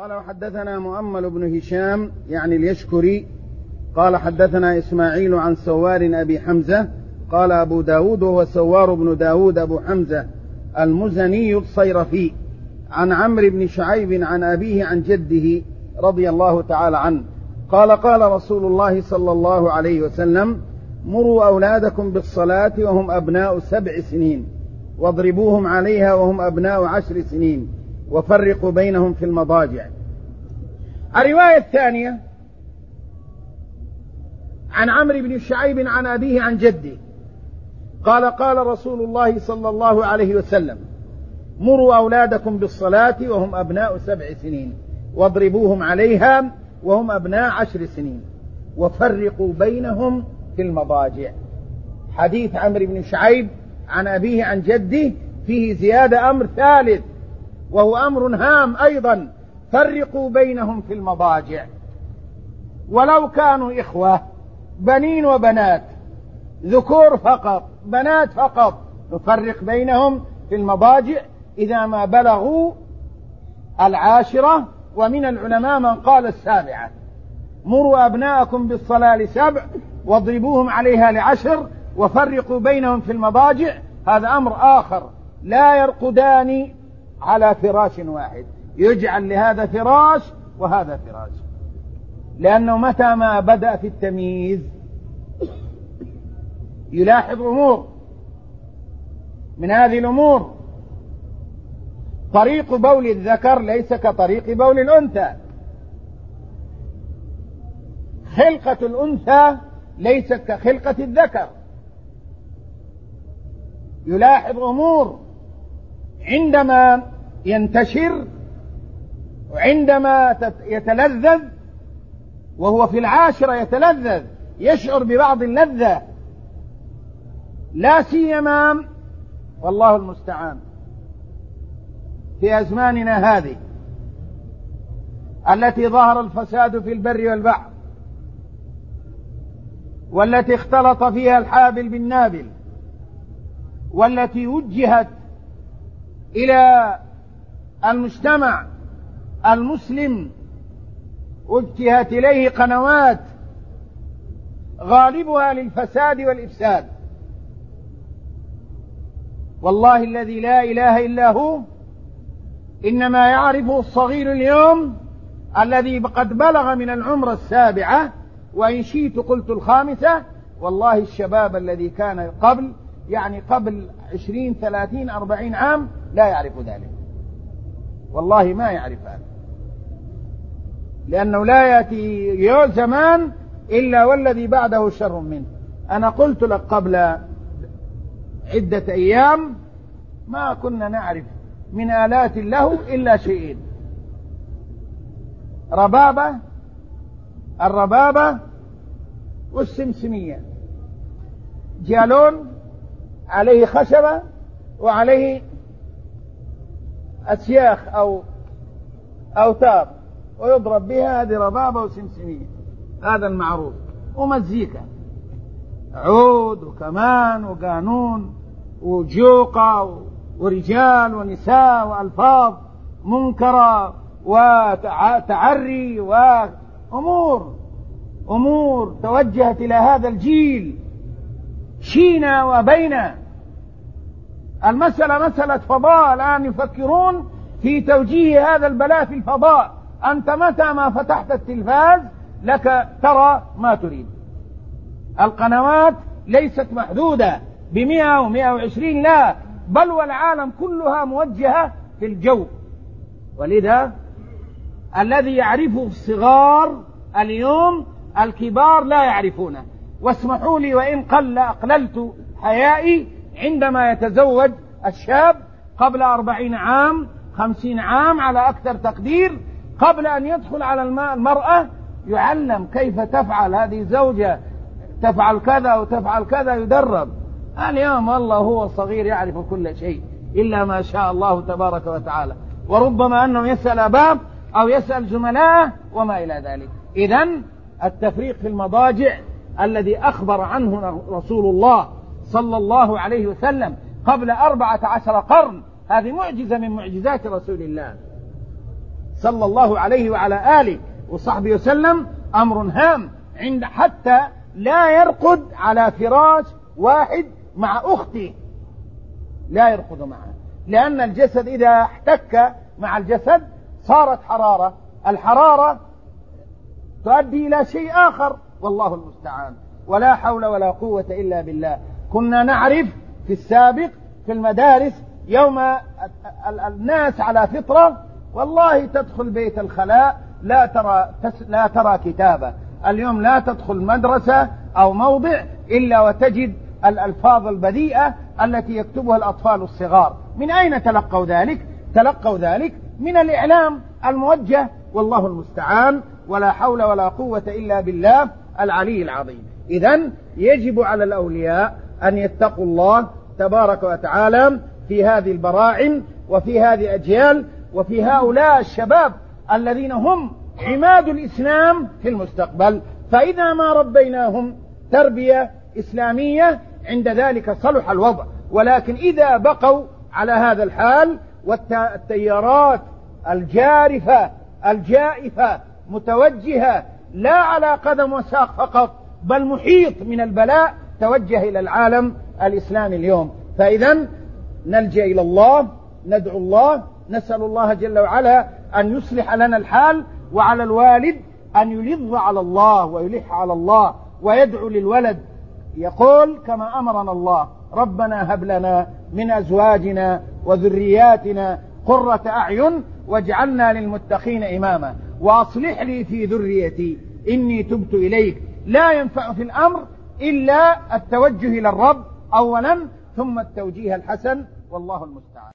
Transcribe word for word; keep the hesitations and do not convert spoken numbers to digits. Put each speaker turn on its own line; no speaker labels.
قال وحدثنا مؤمل بن هشام يعني اليشكري قال حدثنا إسماعيل عن سوار أبي حمزة قال أبو داود وهو سوار بن داود أبو حمزة المزني الصيرفي عن عمرو بن شعيب عن أبيه عن جده رضي الله تعالى عنه قال قال رسول الله صلى الله عليه وسلم مروا أولادكم بالصلاة وهم أبناء سبع سنين واضربوهم عليها وهم أبناء عشر سنين وفرقوا بينهم في المضاجع. الرواية الثانية عن عمرو بن شعيب عن أبيه عن جده قال قال رسول الله صلى الله عليه وسلم مروا أولادكم بالصلاة وهم أبناء سبع سنين واضربوهم عليها وهم أبناء عشر سنين وفرقوا بينهم في المضاجع. حديث عمرو بن شعيب عن أبيه عن جده فيه زيادة أمر ثالث وهو أمر هام أيضا، فرقوا بينهم في المضاجع. ولو كانوا إخوة بنين وبنات ذكور فقط بنات فقط نفرق بينهم في المضاجع إذا ما بلغوا العاشرة، ومن العلماء من قال السابعة. مروا أبناءكم بالصلاة لسبع واضربوهم عليها لعشر وفرقوا بينهم في المضاجع. هذا أمر آخر، لا يرقدان على فراش واحد، يجعل لهذا فراش وهذا فراش، لأنه متى ما بدأ في التمييز يلاحظ أمور. من هذه الأمور طريق بول الذكر ليس كطريق بول الأنثى، خلقة الأنثى ليست كخلقة الذكر. يلاحظ أمور عندما ينتشر وعندما يتلذذ، وهو في العاشرة يتلذذ يشعر ببعض اللذة، لا سيما والله المستعان في أزماننا هذه التي ظهر الفساد في البر والبحر، والتي اختلط فيها الحابل بالنابل، والتي وجهت إلى المجتمع المسلم، وجهت إليه قنوات غالبها للفساد والإفساد. والله الذي لا إله إلا هو إنما يعرفه الصغير اليوم الذي قد بلغ من العمر السابعة، وإن شئت قلت الخامسة. والله الشباب الذي كان قبل يعني قبل عشرين ثلاثين أربعين عام لا يعرف ذلك، والله ما يعرف هذا، لأنه لا يأتي زمان إلا والذي بعده شر منه. أنا قلت لك قبل عدة أيام ما كنا نعرف من آلات له إلا شيئين: ربابة الربابة والسمسمية، جالون عليه خشبة وعليه أسياخ أو أوتار ويضرب بها، هذه ربابة وسمسمية، هذا المعروف. ومزيكا، عود وكمان وقانون وجوقة ورجال ونساء وألفاظ منكرة وتعري وأمور أمور توجهت إلى هذا الجيل شينا وبينا. المسألة مسألة فضاء، الآن يفكرون في توجيه هذا البلاء في الفضاء. أنت متى ما فتحت التلفاز لك ترى ما تريد. القنوات ليست محدودة بمئة ومئة وعشرين، لا، بل والعالم كلها موجهة في الجو. ولذا الذي يعرفه الصغار اليوم الكبار لا يعرفونه. واسمحوا لي وإن قل أقللت حيائي عندما يتزوج الشاب قبل أربعين عام خمسين عام على أكثر تقدير، قبل أن يدخل على المرأة يعلم كيف تفعل هذه زوجة، تفعل كذا وتفعل كذا، يدرب. اليوم والله هو صغير يعرف كل شيء إلا ما شاء الله تبارك وتعالى، وربما أنه يسأل أباه أو يسأل زملائه وما إلى ذلك. إذن التفريق في المضاجع الذي أخبر عنه رسول الله صلى الله عليه وسلم قبل أربعة عشر قرن، هذه معجزة من معجزات رسول الله صلى الله عليه وعلى آله وصحبه وسلم أمر هام، عند حتى لا يرقد على فراش واحد مع أخته، لا يرقد معها، لأن الجسد إذا احتك مع الجسد صارت حرارة، الحرارة تؤدي إلى شيء آخر، والله المستعان، ولا حول ولا قوة إلا بالله. كنا نعرف في السابق في المدارس يوم الناس على فطرة، والله تدخل بيت الخلاء لا ترى لا ترى كتابة، اليوم لا تدخل مدرسة أو موضع إلا وتجد الألفاظ البذيئة التي يكتبها الأطفال الصغار. من أين تلقوا ذلك؟ تلقوا ذلك من الإعلام الموجه، والله المستعان، ولا حول ولا قوة إلا بالله العلي العظيم. إذن يجب على الأولياء أن يتقوا الله تبارك وتعالى في هذه البراعم وفي هذه الأجيال وفي هؤلاء الشباب الذين هم عماد الإسلام في المستقبل، فإذا ما ربيناهم تربية إسلامية عند ذلك صلح الوضع. ولكن إذا بقوا على هذا الحال والتيارات الجارفة الجائفة متوجهة لا على قدم وساق فقط، بل محيط من البلاء توجه إلى العالم الإسلامي اليوم، فإذا نلجأ إلى الله، ندعو الله، نسأل الله جل وعلا أن يصلح لنا الحال، وعلى الوالد أن يلظ على الله ويلح على الله ويدعو للولد، يقول كما أمرنا الله: ربنا هب لنا من أزواجنا وذرياتنا قرة أعين واجعلنا للمتقين إماما وأصلح لي في ذريتي إني تبت إليك. لا ينفع في الأمر إلا التوجه إلى الرب أولا، ثم التوجيه الحسن، والله المستعان.